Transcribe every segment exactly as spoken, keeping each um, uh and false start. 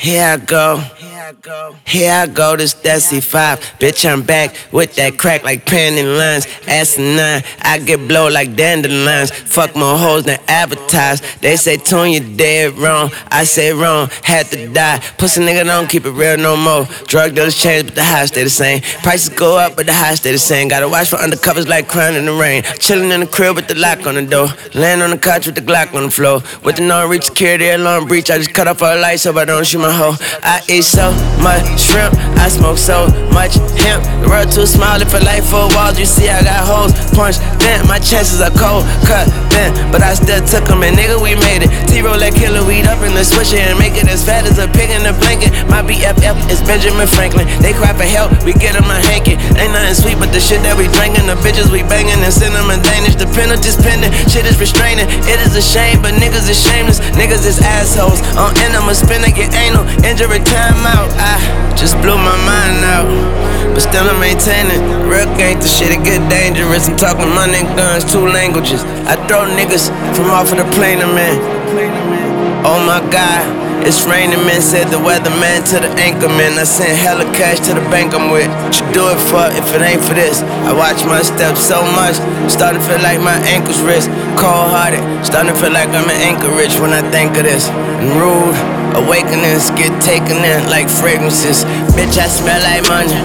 Here I go. Here I go, this that C five. Bitch, I'm back with that crack like panty lines. Asinine, I get blow like dandelions. Fuck more hoes than advertise. They say, Tune, you dead wrong. I say wrong, had to die. Pussy nigga don't keep it real no more. Drug dealers change, but the highs stay the same. Prices go up, but the highs stay the same. Gotta watch for undercovers like crying in the rain. Chillin' in the crib with the lock on the door. Laying on the couch with the Glock on the floor. With the non-reach security alarm breach, I just cut off all the lights so I don't shoot my hoe. I eat so much shrimp, I smoke so much hemp. The world too small, if I light four walls, you see I got holes. Punch, bent, my chances are cold, cut, bent. But I still took them, and nigga, we made it. T-roll that killer weed up in the swisher and make it as fat as a pig in a blanket. My B F F is Benjamin Franklin. They cry for help, we get them a hanky. Ain't nothing sweet but the shit that we drinking. The bitches we banging and send them a Danish. The penalty's pending, shit is restraining. It is a shame, but niggas is shameless. Niggas is assholes. On end, I'ma spin and get anal. Injury time out. I just blew my mind out, but still I'm maintaining. Real gangsta shit, it get dangerous. I'm talking money and guns, two languages. I throw niggas from off of the plane, man. Oh my God, it's raining, man. Said the weatherman to the anchorman. I sent hella cash to the bank I'm with. What you do it for if it ain't for this? I watch my steps so much, starting to feel like my ankles wrist. Cold hearted, starting to feel like I'm in Anchorage when I think of this. And rude awakenings get taken in like fragrances. Bitch, I smell like money.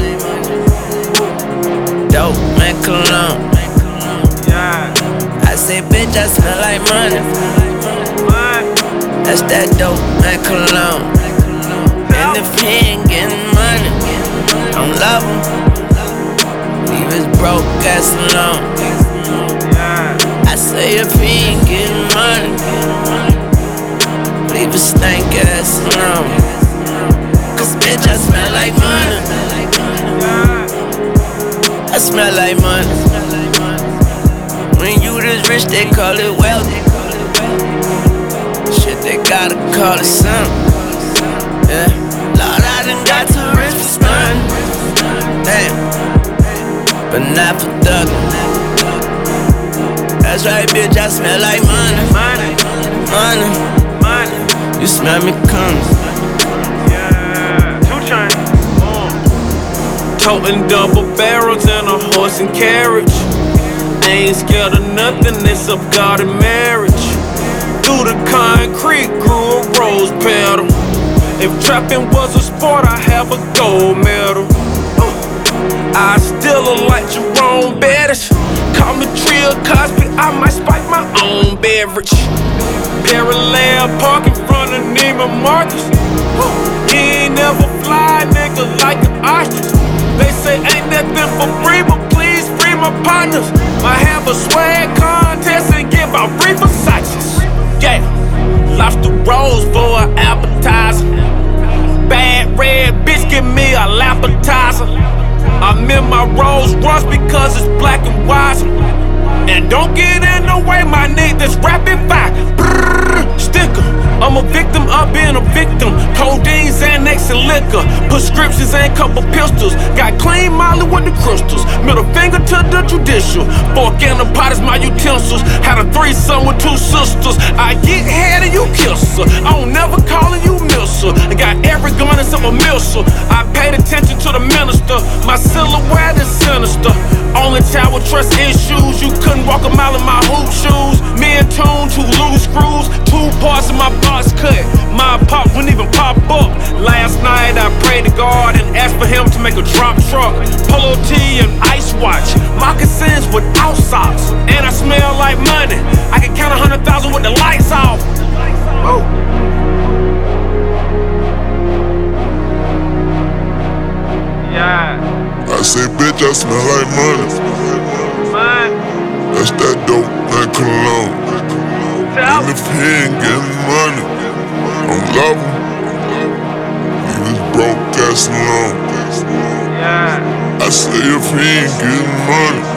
Dope, man, cologne. I say, bitch, I smell like money. That's that dope, man, cologne. And if he ain't getting money, don't love him. Leave his broke ass alone. I say, if he ain't getting money, leave his stank ass alone. Cause bitch, I smell like money. I smell like money. When you this rich, they call it wealthy. Shit, they gotta call it something. Yeah, Lord, I done got too rich for spun. Damn, but not for thuggin'. That's right, bitch, I smell like money. Money, money. You smell me coming. Yeah, two chains. Uh. Toting double barrels and a horse and carriage. Ain't scared of nothing, it's up God and marriage. Through the concrete grew a rose petal. If trapping was a sport, I have a gold medal. uh. I still look like Jerome Bettis. Call me Trill Cosby, I might spike my own beverage. Parallel park in front of Neiman Marcus. He ain't never fly, nigga, like an ostrich. They say ain't nothing for free, but please free my partners. I have a swag contest and give out free Versace's. Yeah, lobster rolls for an appetizer. Bad red bitch, give me a appetizer. I'm in my Rolls Royce because it's black and white. And don't get in the way, my nigga, this rapid fire. Brrr, sticker. I'm a victim of being a victim. Codeine, Xanax, and liquor. Prescriptions and couple pistols. Got clean Molly with the crystals. Middle finger to the judicial. Fork and the pot is my utensils. Had a threesome with two sisters. I get head and you kiss her. I don't never callin' you miss her. I got every gun except a missile. I paid attention to the minister. My silhouette is sinister. Only child with trust issues. You couldn't walk a mile in my hoop shoes. Me and Tune, two loose screws. Two parts of my box cut. My pop wouldn't even pop up. Last night I prayed to God and asked for him to make a drop truck. Polo tee and ice watch. Moccasins without socks. And I smell like money. I can count a hundred thousand with the lights off. Woo. Yeah. I say, bitch, I smell like money. Man. That's that dope, that cologne. And if he ain't getting money, don't love him. Leave his broke ass alone. Yeah. I say, if he ain't getting money,